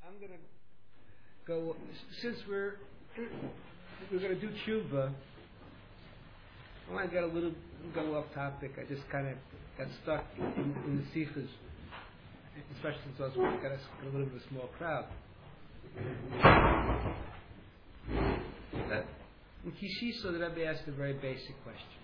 I'm going to go, since we're going to do tshuva, I want to get go off topic. I just kind of got stuck in the sikhs, especially since I was got a little bit of a small crowd. In Kishisa, the Rebbe asked a very basic question.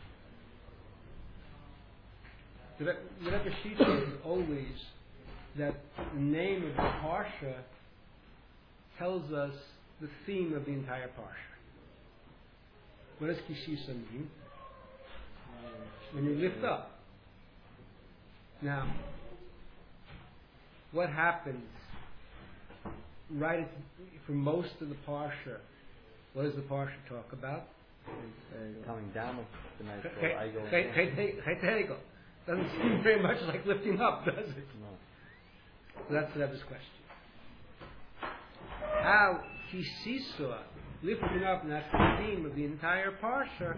The Rebbe Shita is always that the name of the parsha tells us the theme of the entire parsha. What does Kishisa mean? When you lift up. Now, what happens for most of the parsha? What does the parsha talk about? Coming down with the nice Chaytegel. Doesn't seem very much like lifting up, does it? No. So that's the Rebbe's question. How Kisisa, lifting up, and that's the theme of the entire parsha,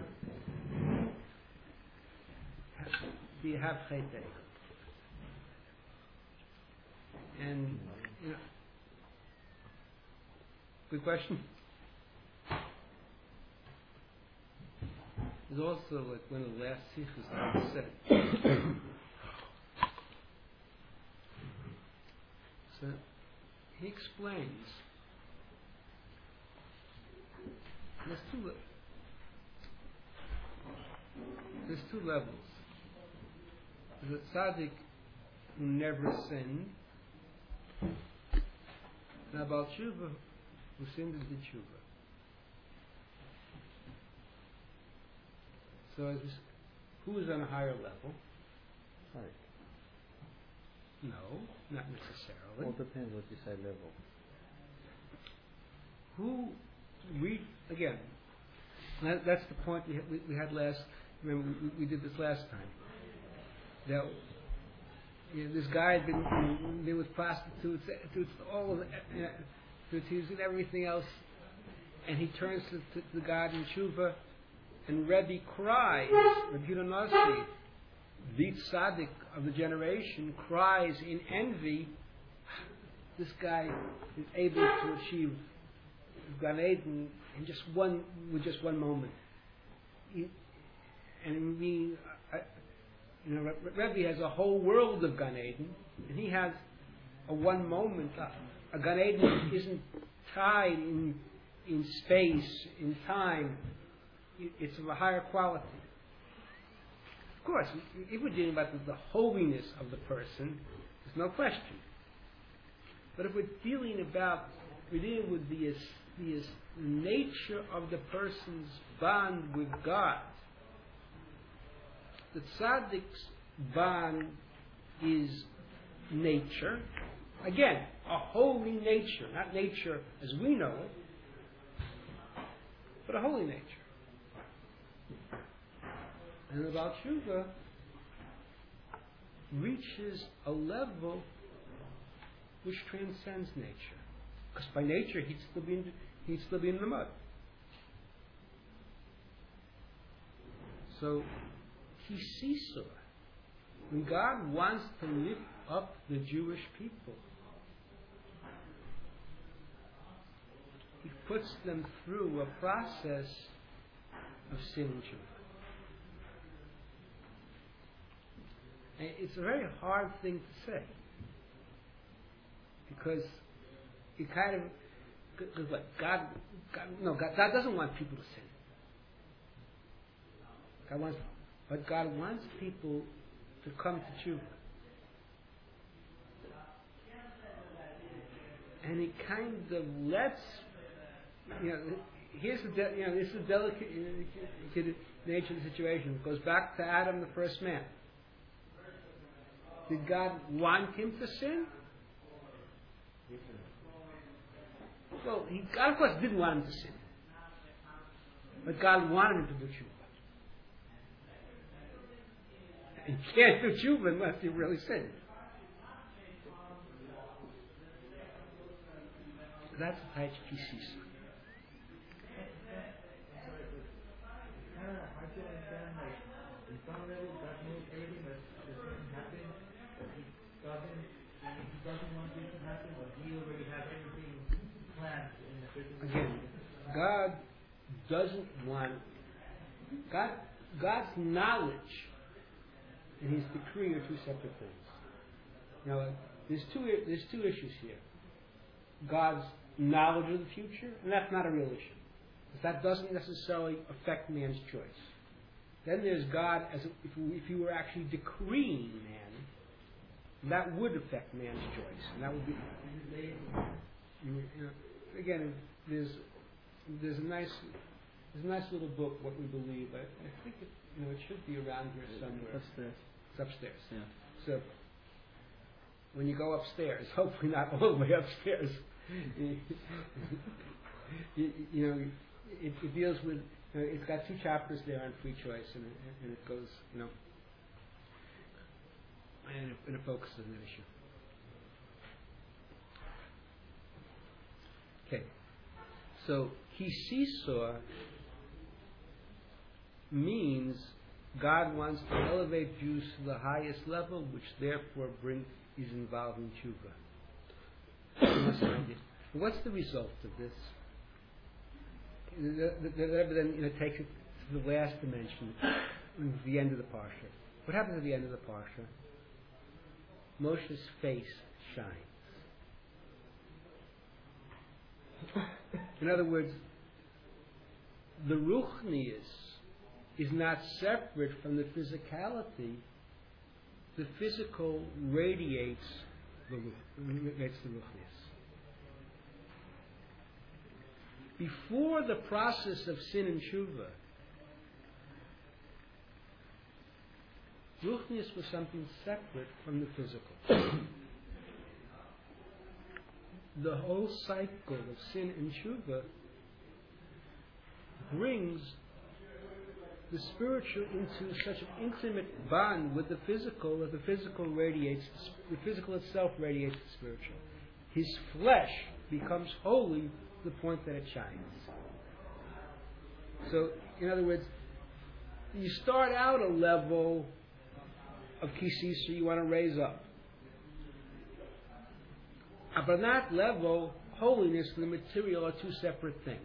do you have Chaytegel? And, good question. There's also like one of the last sikhs said. So he explains. There's two levels. There's a tzaddik who never sinned, and a Baal Tshuva who sinned and did tshuva. So who is on a higher level? Right. No, not necessarily. Well, it depends what you say level. That's the point we had last. Remember, we did this last time. That this guy had been there with prostitutes, all of prostitutes and everything else, and he turns to the God in tshuva, and Rebbe cries. Rebbe Yehuda Nasi, the tzaddik of the generation, cries in envy. This guy is able to achieve Gan Eden with just one moment. Rebbe has a whole world of Gan Eden, and he has a one moment. A Gan Eden isn't tied in space, in time. It's of a higher quality. Of course, if we're dealing about the holiness of the person, there's no question. But if we're dealing with the nature of the person's bond with God, the tzaddik's bond is nature. Again, a holy nature, not nature as we know it, but a holy nature. And the Baal Tshuva reaches a level which transcends nature, because by nature he'd still be in the mud. So Kisisa, when God wants to lift up the Jewish people, He puts them through a process of sin and tshuva. And it's a very hard thing to say, because you kind of, because what God doesn't want people to sin. But God wants people to come to tshuva, and He kind of lets, this is the delicate nature of the situation. It goes back to Adam, the first man. Did God want him to sin? Well, God, of course, didn't want him to sin. But God wanted him to do tshuva. You can't do tshuva unless you really sin. That's the type of Kisisa. doesn't want this to happen, or he already has everything again, God doesn't want God's knowledge and His decree are two separate things. Now, there's two issues here. God's knowledge of the future, and that's not a real issue, because that doesn't necessarily affect man's choice. Then there's God as if He were actually decreeing man, that would affect man's choice, and that would be. Again, there's a nice little book, What We Believe. I think it should be around here somewhere. Upstairs. It's upstairs. Yeah. So when you go upstairs, hopefully not all the way upstairs, it deals with. It's got 2 chapters there on free choice, and it goes, and it focuses on that issue. Okay, so Kisisa means God wants to elevate Jews to the highest level, which therefore is involved in tshuva. What's the result of this? The Rebbe then takes it to the last dimension, the end of the parsha. What happens at the end of the parsha? Moshe's face shines. In other words, the ruchnius is not separate from the physicality. The physical radiates the ruchnius. Before the process of sin and tshuva, ruchnius was something separate from the physical. The whole cycle of sin and tshuva brings the spiritual into such an intimate bond with the physical that the physical itself radiates the spiritual. His flesh becomes holy to the point that it shines. So, in other words, you start out a level of kisisa you want to raise up. But on that level, holiness and the material are 2 separate things.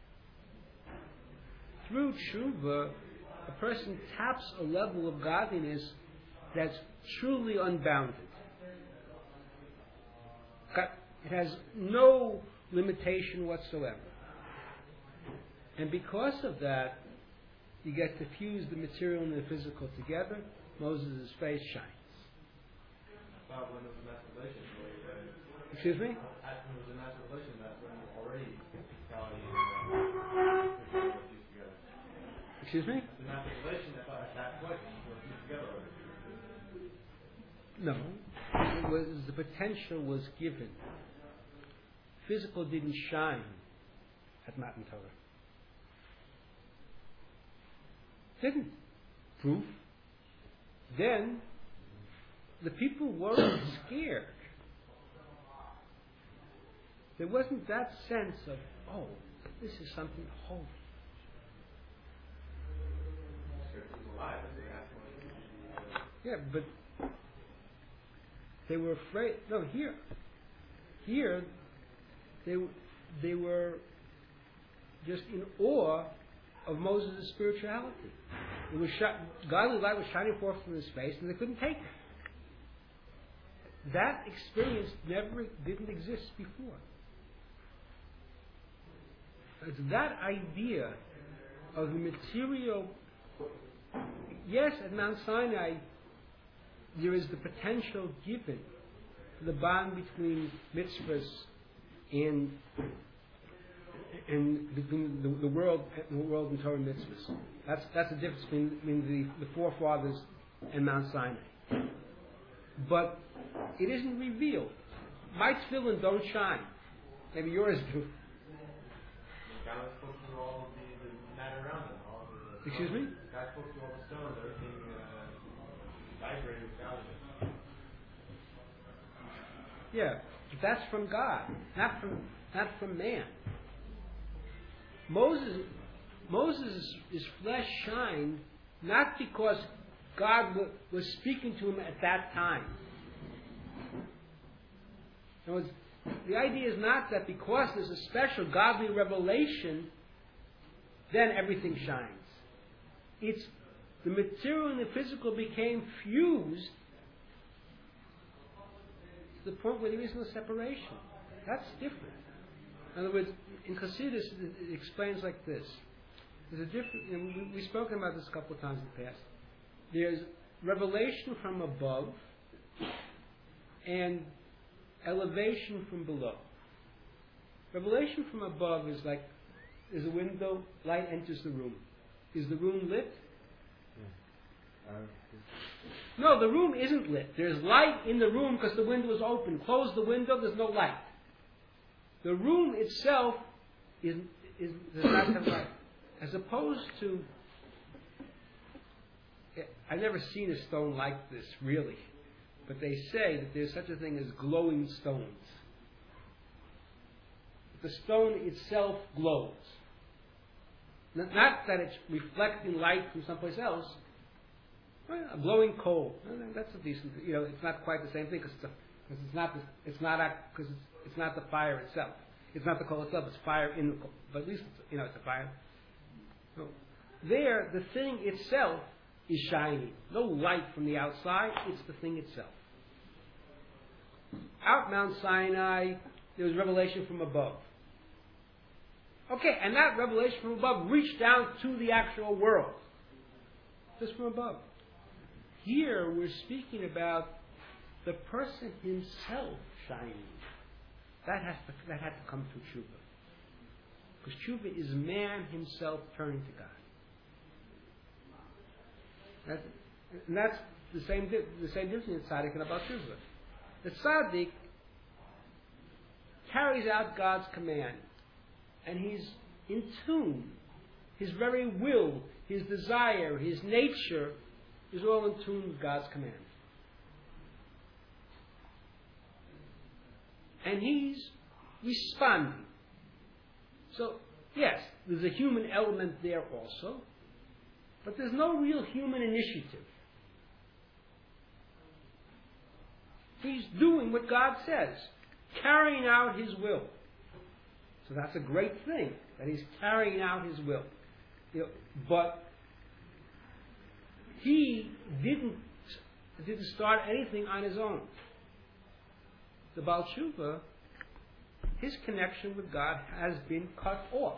Through tshuva, a person taps a level of godliness that's truly unbounded. It has no limitation whatsoever. And because of that, you get to fuse the material and the physical together. Moses' face shines. Excuse me? Excuse me? No. The potential was given. Physical didn't shine at Matan Torah. Didn't. Proof. Then the people weren't scared. There wasn't that sense of, oh, this is something holy. Yeah, but they were afraid. No, here, they were just in awe of Moses' spirituality. It was godly light was shining forth from his face, and they couldn't take it. That experience didn't exist before. It's that idea of the material. Yes, at Mount Sinai, there is the potential given for the bond between mitzvahs and between the world and Torah mitzvahs. That's the difference between the forefathers and Mount Sinai. But it isn't revealed. My tefillin don't shine. Maybe yours do. God spoke through all of the matter around them. Excuse me? God spoke through all the stones, everything vibrated with God. Yeah, but that's from God, not from man. Moses' flesh shined not because God was speaking to him at that time. In other words, The idea is not that because there's a special godly revelation, then everything shines. It's the material and the physical became fused to the point where there is no separation. That's different. In other words, in Chassidus, it explains like this. There's a different. We've spoken about this a couple of times in the past. There's revelation from above and elevation from below. Revelation from above is like, there's a window, light enters the room. Is the room lit? No, the room isn't lit. There's light in the room because the window is open. Close the window, there's no light. The room itself does not have light. As opposed to, I've never seen a stone like this, really. But they say that there's such a thing as glowing stones. The stone itself glows. Not that it's reflecting light from someplace else. Well, a glowing coal. That's a decent. It's not quite the same thing because it's not the fire itself. It's not the coal itself. It's fire in the coal. But at least it's a fire. No. There, the thing itself is shining. No light from the outside. It's the thing itself. Out Mount Sinai, there was revelation from above. Okay, and that revelation from above reached down to the actual world. Just from above. Here, we're speaking about the person himself shining. That had to come through tshuva. Because tshuva is man himself turning to God. That's the same difference in tzaddik and about tshuva. The tzaddik carries out God's command, and he's in tune. His very will, his desire, his nature is all in tune with God's command. And he's responding. So, yes, there's a human element there also, but there's no real human initiative. He's doing what God says, carrying out His will. So that's a great thing, that he's carrying out His will. But he didn't start anything on his own. The Baal Tshuva, his connection with God has been cut off.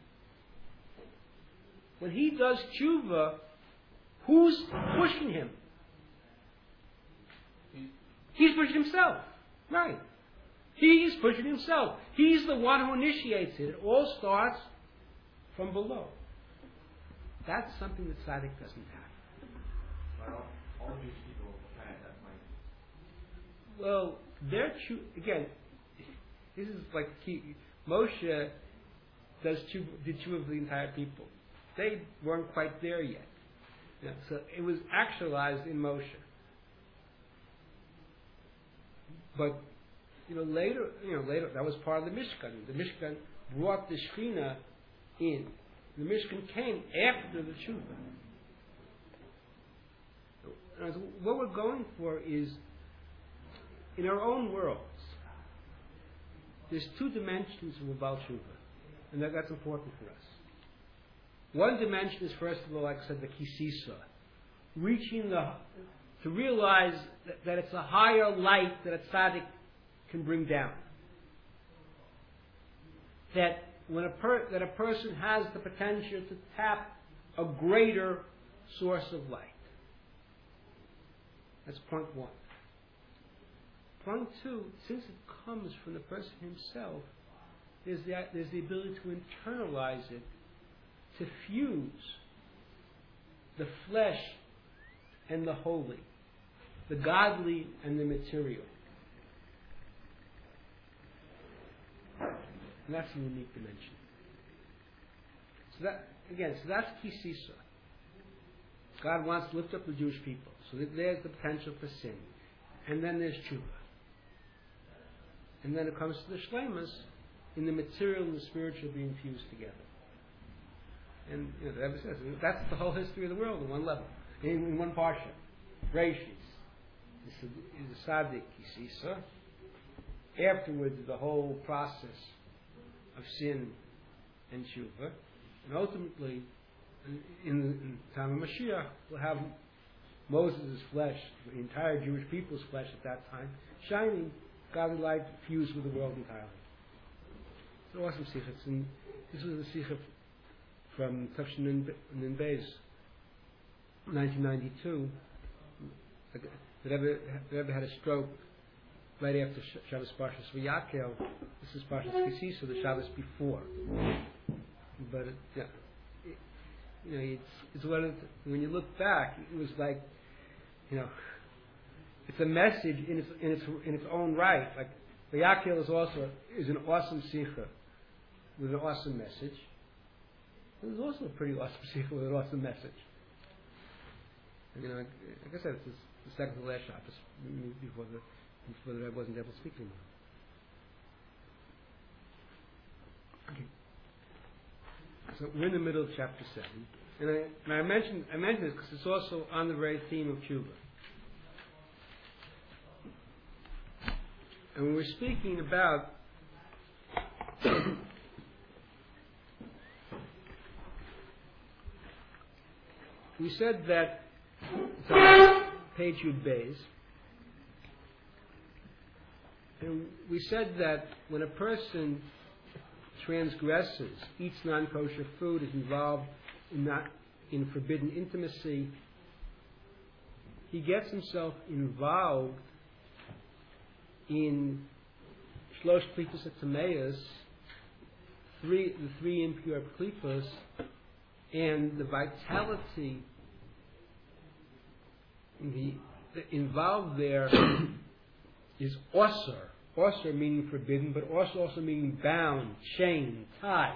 When he does tshuva, who's pushing him? He's pushing himself. Right. He's pushing himself. He's the one who initiates it. It all starts from below. That's something that tzaddik doesn't have. Well, all these people had that mind. Well, again, this is like key. Moshe did tshuva of the entire people. They weren't quite there yet. So it was actualized in Moshe. But later that was part of the Mishkan. The Mishkan brought the Shekhinah in. The Mishkan came after the tshuva. So what we're going for is, in our own worlds, there's two dimensions of a Baal Tshuva, and that's important for us. One dimension is, first of all, like I said, the kisisa, reaching to realize that it's a higher light that a tzaddik can bring down. That that a person has the potential to tap a greater source of light. That's point one. Point two, since it comes from the person himself, there's the ability to internalize it, to fuse the flesh and the holy, the godly and the material. And that's a unique dimension. So that's kisisa. God wants to lift up the Jewish people. So there's the potential for sin. And then there's tshuva. And then it comes to the shleimus, in the material and the spiritual being fused together. And the Rebbe says, that's the whole history of the world in one level, in one parsha. Reishis is a tzaddik kisisa, afterwards the whole process of sin and tshuva, and ultimately, in the time of Mashiach, we'll have Moses' flesh, the entire Jewish people's flesh at that time, shining, godly light fused with the world entirely. It's an awesome sikha. And this was a sikha from Tafshin Nun Beis, 1992. The Rebbe had a stroke right after Shabbos Parshas V'Yakel. This is Parshas Kisisa, the Shabbos before. But it's one of when you look back, it was like, it's a message in its own right. Like V'Yakel is an awesome sikha with an awesome message. It was also a pretty awesome sikha with an awesome message. And, like I said, it's the second to last Shabbos before the Rebbe wasn't able to speak anymore. Okay. So we're in the middle of chapter 7, and I mentioned this because it's also on the very theme of tshuva. And when we're speaking about we said that it's on page Yud Beis, and we said that when a person transgresses, eats non-kosher food, is involved in forbidden intimacy, he gets himself involved in Shlosh Klipos HaTameos, the three impure klipos, and the vitality involved there is osir. Osir meaning forbidden, but also meaning bound, chained, tied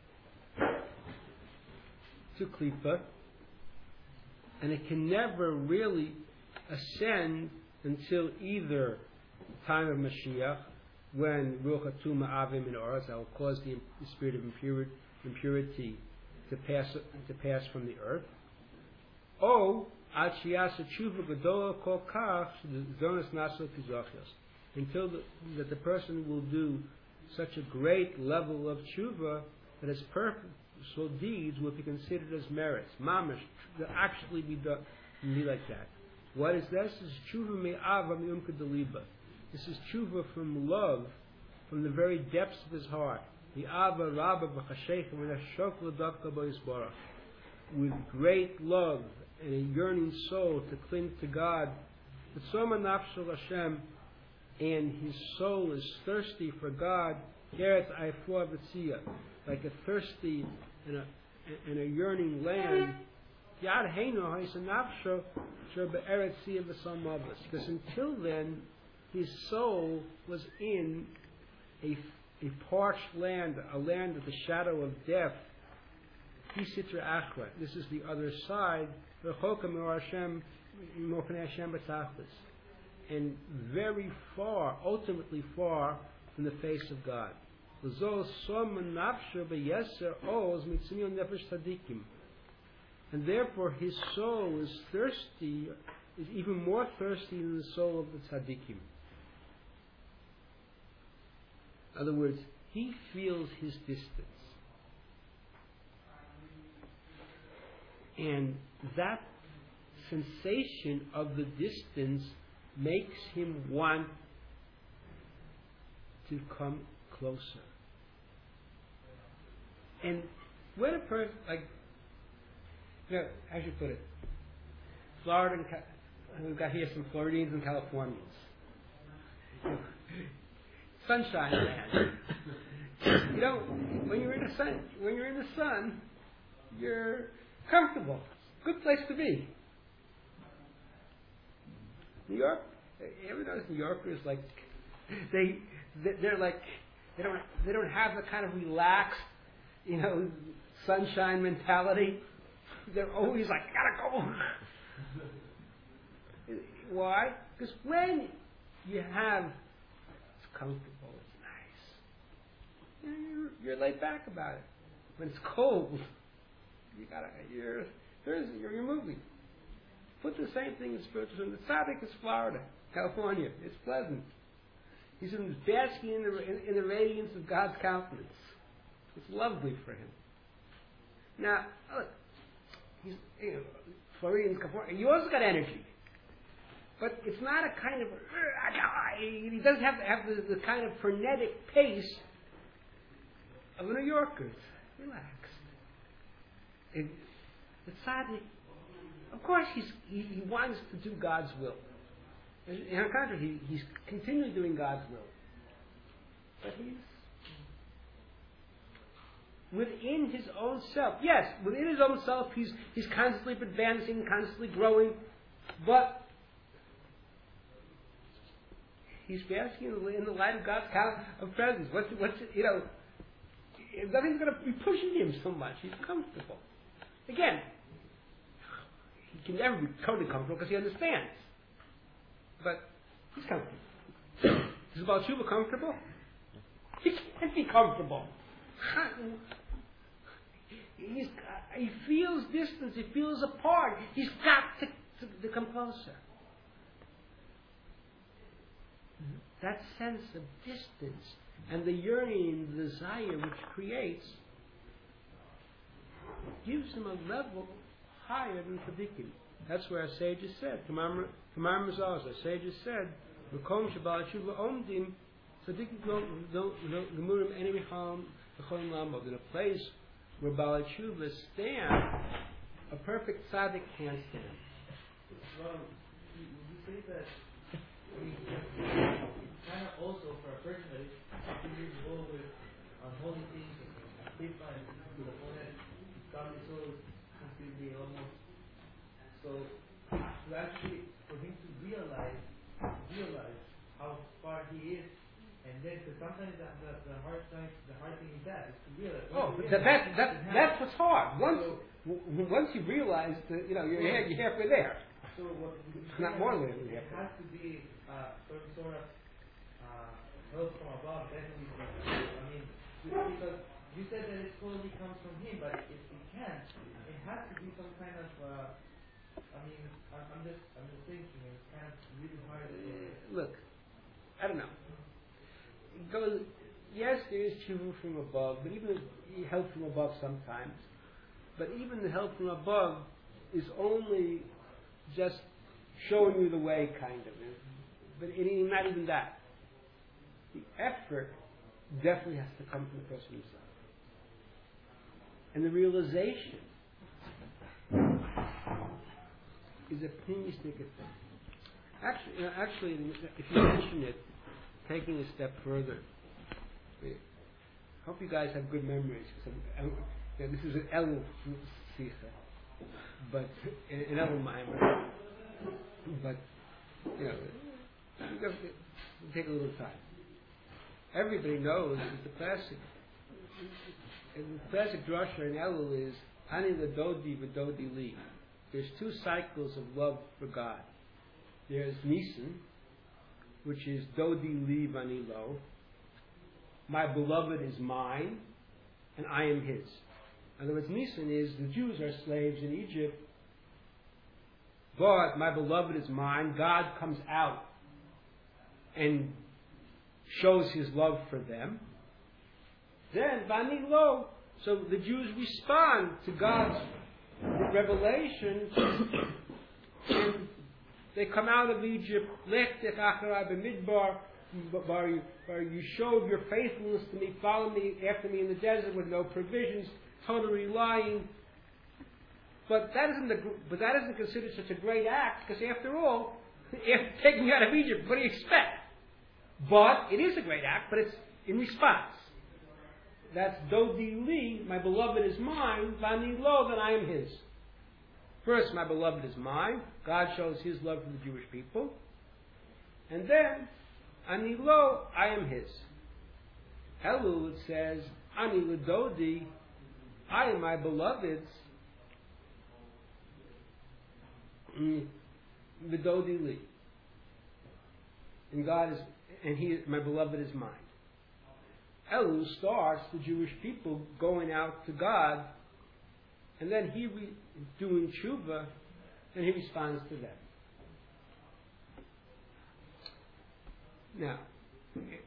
to klipa, and it can never really ascend until either the time of Mashiach, when Ruach HaTuma Avim in Oros, that will cause the spirit of impurity to pass from the earth, or Ad Sheyasa Tshuva Gedola Kol Kach Zonas Naso Tizochios, until that the person will do such a great level of tshuva that his purposeful deeds will be considered as merits. Mamash will actually be like that. What is this? This is tshuva me'ava mi'umka deliba. This is tshuva from love, from the very depths of his heart. Me'ava rabba b'chashecha v'nashok l'davka b'yisbarach. With great love and a yearning soul to cling to God. V'tzoma nafshel Hashem, and his soul is thirsty for God, like a thirsty and a yearning land. Because until then, his soul was in a parched land, a land of the shadow of death. This is the other side. And very far, ultimately far from the face of God. And therefore his soul is thirsty, is even more thirsty than the soul of the tzaddikim. In other words, he feels his distance. And that sensation of the distance makes him want to come closer. And when a person, how should I put it? Florida, we've got here some Floridians and Californians. Sunshine land. When you're in the sun, you're comfortable. Good place to be. New York, everyone knows New Yorkers they don't have the kind of relaxed, sunshine mentality. They're always like, gotta go. Why? Because when you have, it's comfortable, it's nice. You're laid back about it. When it's cold, you're moving. Put the same thing in spiritualism. The tzaddik is Florida, California. It's pleasant. He's basking in the radiance of God's countenance. It's lovely for him. Now, look, he's, Florian's, you also got energy. But it's not a kind of, he doesn't have to have the kind of frenetic pace of a New Yorker. It's relaxed. The tzaddik, of course, he wants to do God's will. And on the contrary, he's continually doing God's will. But he's within his own self. Yes, within his own self, he's constantly advancing, constantly growing, but he's basking in the light of God's presence. Nothing's going to be pushing him so much. He's comfortable. Again, he can never be totally comfortable because he understands. But he's comfortable. Is Baal Tshuva comfortable? He can't be comfortable. He feels distance. He feels apart. He's got to come closer. That sense of distance and the yearning, the desire which creates gives him a level higher than tzaddikim. That's where our sages said, Kamar Mazals, our sages said, V'kom Shabbat Tshuva Omdim, tzaddikim gemurim enemy harm v'cholim lamod. In a place where Baal Tshuva stand, a perfect tzaddik can't stand. Well, you say that kind of also for a person that is continuing to go with unholy things and big fun to the opponent, God is so completely almost. So to actually for him to realize how far he is, and then because sometimes the hard thing is that is to realize. That's what's hard. Once you realize that you're halfway there. So not more than it has to be some sort of help from above, definitely. I mean, because you said that it totally comes from him, but if it can't, it has to be some kind of. I'm just thinking. It's kind of really hard. Look, I don't know. Yes, there is tshuva from above, but even help from above sometimes. But even the help from above is only just showing you the way, kind of. But not even that. The effort definitely has to come from the person himself. And the realization is a pneumistic thing. Actually, if you mention it, taking a step further, I hope you guys have good memories. This is an Elul Sicha, but an Elul Maimer. But it'll take a little time. Everybody knows that the classic drasha in Elul is Ani Ladodi V'Dodi Li. There's two cycles of love for God. There's Nisan, which is Dodi Li Vani Lo. My beloved is mine, and I am his. In other words, Nisan is the Jews are slaves in Egypt, but my beloved is mine. God comes out and shows his love for them. Then Vani Lo, so the Jews respond to God's revelation, and they come out of Egypt. Lech Acharav B'Midbar, you showed your faithfulness to me. Follow me after me in the desert with no provisions, totally relying. But that isn't considered such a great act, because after all, after taking you out of Egypt, what do you expect? But it is a great act, but it's in response. That's Dodi Li, my beloved is mine, Vani Lo, that I am his. First, my beloved is mine. God shows his love for the Jewish people. And then, Ani Lo, I am his. Elul, it says, Ani Ladodi, I am my beloved's. V'Dodi Li. And God is, my beloved is mine. Elul starts the Jewish people going out to God, and then he doing tshuva, and he responds to them. Now,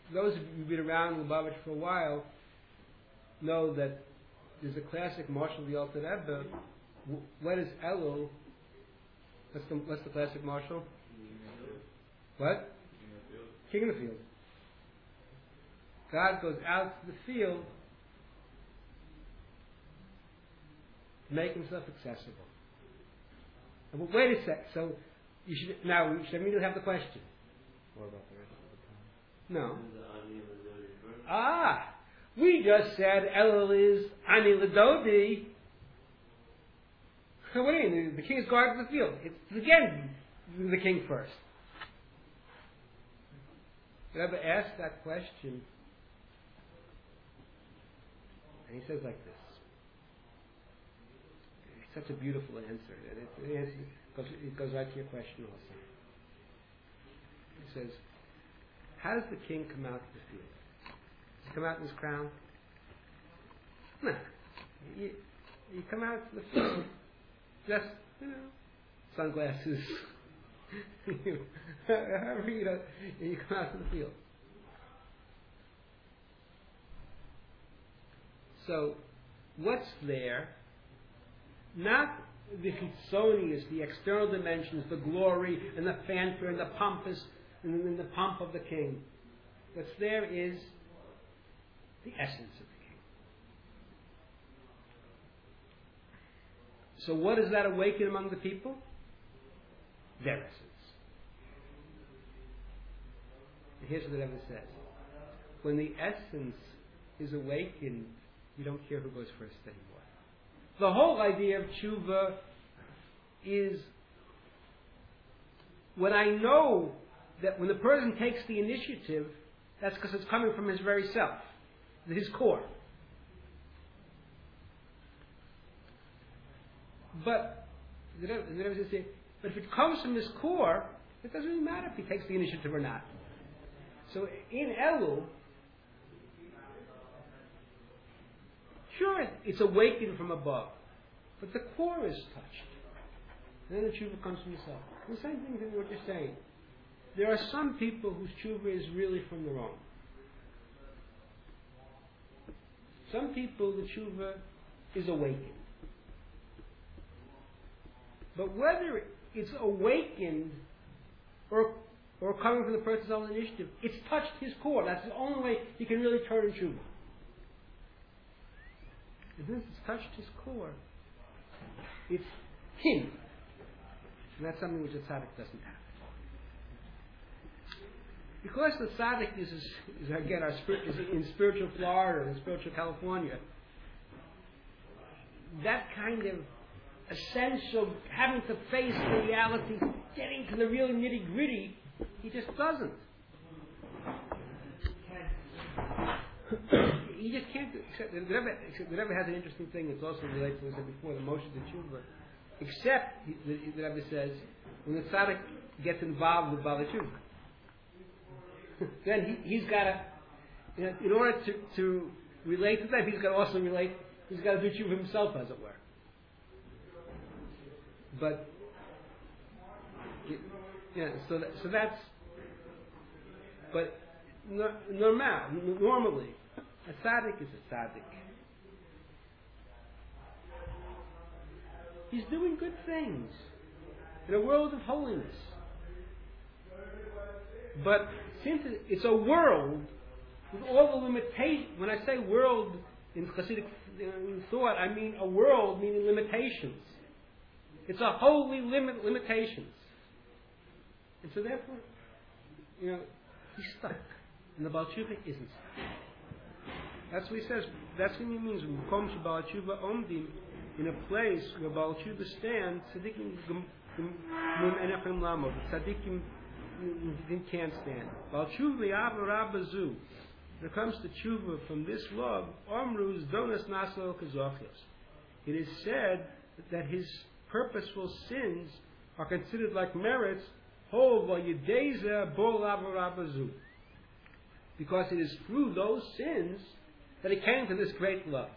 those who've been around Lubavitch for a while know that there's a classic marshal of the Alter Rebbe. What is Elul? What's the classic marshal? What? King in the field. God goes out to the field to make himself accessible. But wait a sec. So we should immediately have the question. What about the rest of the time? No. We just said Elul is Ani Ladodi. So what do you mean? The king is guarding the field. It's again the king first. The Rebbe asked that question, and he says like this. It's such a beautiful answer, and it goes right to your question also. He says, how does the king come out to the field? Does he come out in his crown? No. You come out to the field, just, sunglasses. You come out to the field. So, what's there? Not the chitzonius, the external dimensions, the glory and the fanfare and the pompous and the pomp of the king. What's there is the essence of the king. So what does that awaken among the people? Their essence. And here's what the Rebbe says. When the essence is awakened, you don't care who goes first anymore. The whole idea of tshuva is when I know that when the person takes the initiative, that's because it's coming from his very self, his core. But the Rebbe says, but if it comes from his core, it doesn't really matter if he takes the initiative or not. So in Elul, sure, it's awakened from above, but the core is touched. And then the tshuva comes from yourself. The same thing as what you're saying. There are some people whose tshuva is really from their own. Some people, the tshuva is awakened. But whether it's awakened or coming from the person's own initiative, it's touched his core. That's the only way he can really turn in tshuva. And since it's touched his core, it's him. And that's something which a tzaddik doesn't have. Because the tzaddik is again, is in spiritual Florida, in spiritual California, that kind of essential having to face the reality, getting to the real nitty gritty, he just doesn't. He just can't do. Except the Rebbe has an interesting thing that's also related to what I said before, the motion to tshuva. Except, the Rebbe says, when the tzaddik gets involved with Bala Tshuva, then he's got to, in order to relate to that, he's got to also relate, he's got to do tshuva himself, as it were. But, so that's, but normally, a tzaddik is a tzaddik. He's doing good things in a world of holiness. But since it's a world with all the limitations, when I say world in Hasidic thought, I mean a world meaning limitations. It's a holy limitations. And so therefore, he's stuck. And the Baal Tshuva isn't stuck. That's what he says. That's what he means. When Makom Baal Tshuva Omdim, in a place where Baal Tshuva stands, Tzadikim Mun Enechem Lamo. The Tzadikim can't stand. Baal Tshuva Yavu Rabbazu. When it comes to Tshuva from this love, Omruz Donas Naslo Kazochios. It is said that his purposeful sins are considered like merits. Because it is through those sins that he came to this great love.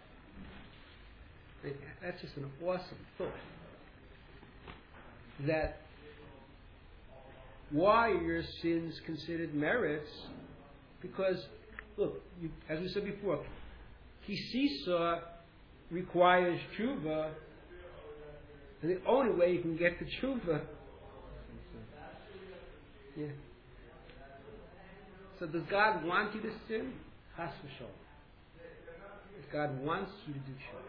That's just an awesome thought. That why are your sins considered merits? Because, look, as we said before, kisisa requires tshuva, and the only way you can get to tshuva. Yeah. So does God want you to sin? Chas v'sholom. If God wants you to do tshuva.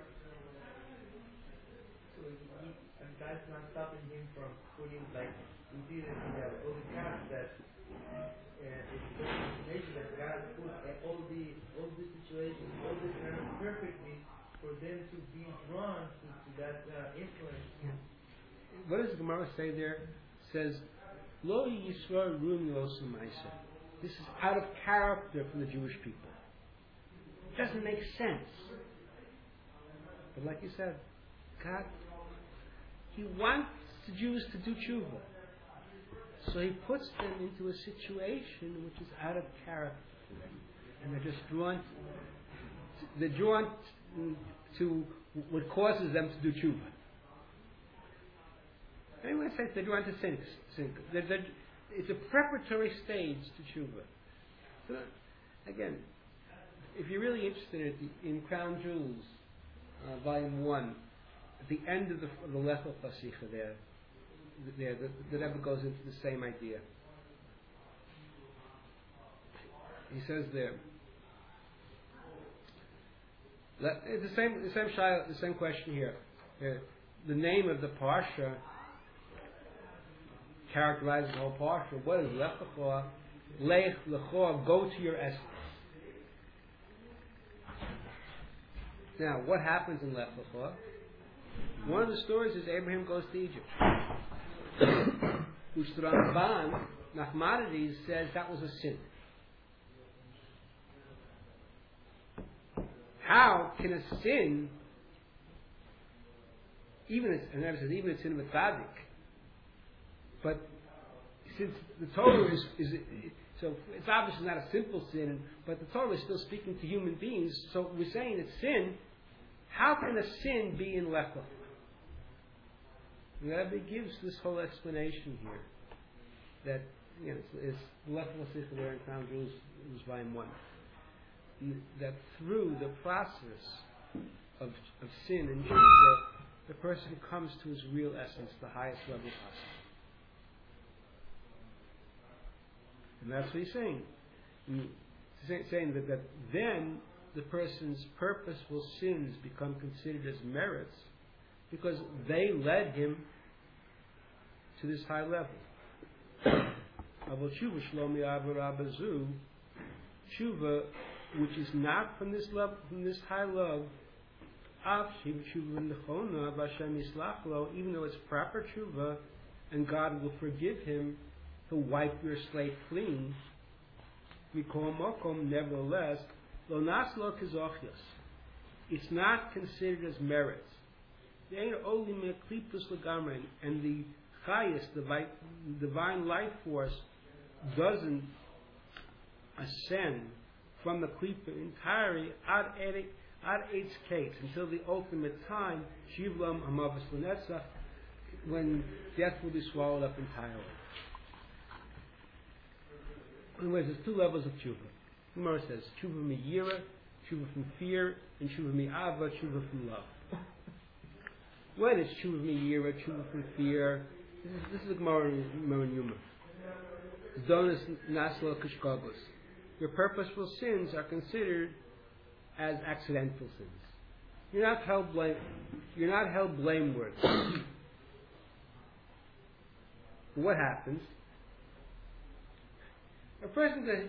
So and God's not stopping him from putting, like we did in the Holy Caps, that it's the imagination that God put all the situations, all the terms perfectly for them to be drawn to that influence. Yeah. What does the Gemara say there? It says, Lo Yisrael Rum Yosem Ma'aseh. This is out of character for the Jewish people. It doesn't make sense. But like you said, God, He wants the Jews to do tshuva. So He puts them into a situation which is out of character for them. And they're just drawn to what causes them to do tshuva. Anyone says they're drawn to sin. It's a preparatory stage to tshuva. So, again, if you're really interested in Crown Jewels, Volume 1, at the end of the Lechel Pasicha there, the Rebbe goes into the same idea. He says there, it's the same question here. The name of the parsha characterizes the whole parsha. What is Lech Lecha? Lech Lecha, go to your essence. Now, what happens in Lech Lecha? One of the stories is Abraham goes to Egypt. Which the Ramban, Nachmanides, says that was a sin. How can a sin, even a sin of a tzaddik, but since the Torah is so it's obviously not a simple sin, but the Torah is still speaking to human beings, so we're saying it's sin. How can a sin be in Lech Lecha? The Rebbe gives this whole explanation here that it's Lech Lecha there in Crown Jewels, it was Volume 1. That through the process of sin and tshuva, the person comes to his real essence, the highest level possible. And that's what he's saying. He's saying that then the person's purposeful sins become considered as merits because they led him to this high level. Tshuva, which is not from this level, from this high love, even though it's proper tshuva, and God will forgive him, He'll wipe your slate clean. Nevertheless, it's not considered as merits. And the highest, the divine life force, doesn't ascend from the klipa entirely ad its case until the ultimate time, Shivlam Hamavas L'Netzach, when death will be swallowed up entirely. In other words, there's two levels of tshuva. Gemara says tshuva miyira, tshuva from fear, and tshuva mi'ava, tshuva from love. When is tshuva miyira, tshuva from fear? This is the Gemara in Yuma. Zonas nasla kishkagos. Your purposeful sins are considered as accidental sins. You're not held blameworthy. What happens? A person says,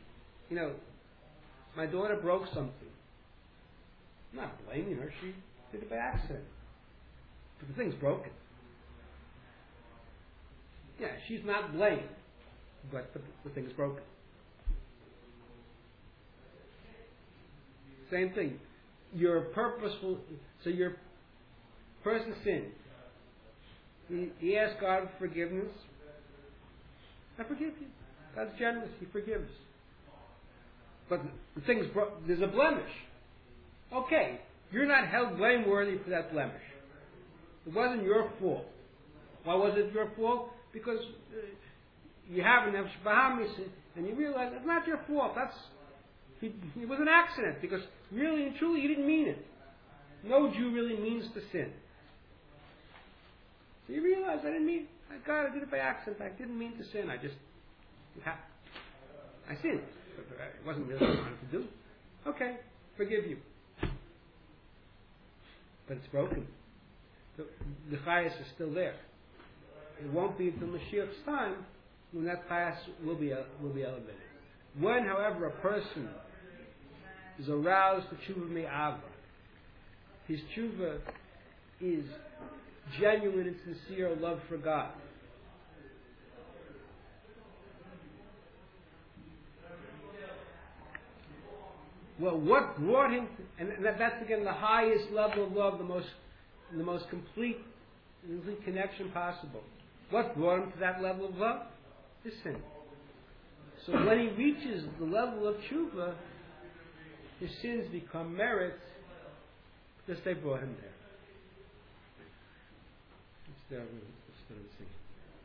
my daughter broke something. I'm not blaming her. She did it by accident. But the thing's broken. Yeah, she's not blamed. But the thing's broken. Same thing. You're purposeful. So your person sinned. He asked God for forgiveness. I forgive you. God's generous. He forgives. But the thing's there's a blemish. Okay, you're not held blameworthy for that blemish. It wasn't your fault. Why was it your fault? Because you have an Bahamis. and you realize it's not your fault. It was an accident, because really and truly you didn't mean it. No Jew really means to sin. So you realize I didn't mean. God, I did it by accident. I didn't mean to sin. I sinned. It wasn't really what I wanted to do. Okay, forgive you. But it's broken. The chayas is still there. It won't be until Mashiach's time when that chayas will be elevated. When, however, a person is aroused to tshuva me'ava, his tshuva is genuine and sincere love for God. Well, what brought him, and that's again the highest level of love, the most complete connection possible. What brought him to that level of love? His sin. So when he reaches the level of tshuva, his sins become merit because they brought him there. Let's start singing.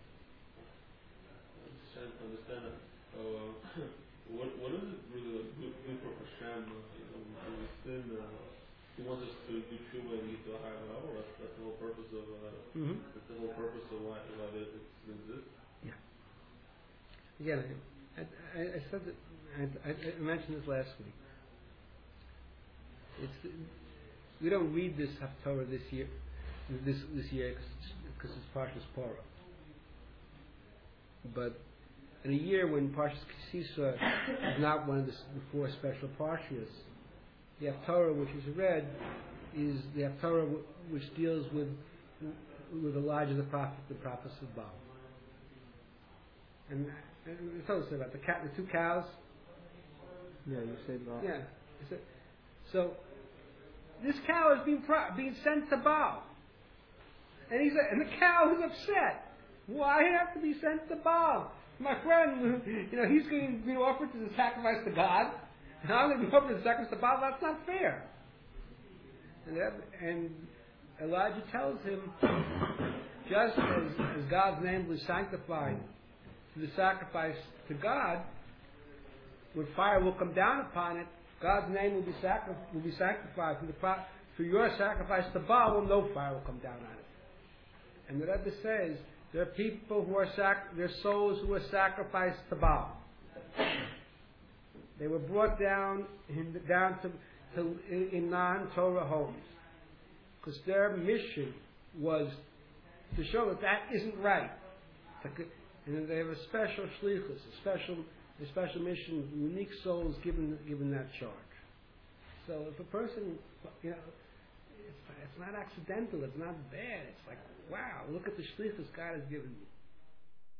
I'm trying to understand what is it really good for Hashem? When we sin, He wants us to do tshuva and get to a higher level. That's the whole purpose of that's the whole purpose of why it exists. Yeah. Again, I said that I mentioned this last week. We don't read this Haftorah this year because it's Parshas Porah. But in a year when Parshas Kisisa is not one of the four special Parshas, the Haftorah which is read is the Haftorah which deals with Elijah the prophets of Baal. And we told us about the two cows. Yeah, you said Baal. Yeah. So this cow is being sent to Baal, and the cow is upset. Why have to be sent to Baal? My friend, he's going to be offered to the sacrifice to God, and I'm going to be offered to the sacrifice to Baal. That's not fair. And Elijah tells him, just as God's name was sanctified to the sacrifice to God, when fire will come down upon it, God's name will be sanctified through your sacrifice to Baal. Well, no fire will come down on it. And the Rebbe says there are people who are their souls who are sacrificed to Baal. They were brought down in non-Torah homes because their mission was to show that isn't right. And they have a special shlichus, a special mission, unique souls given that charge. So if a person, it's not accidental, it's not bad. It's like, wow, look at the shlichus God has given me.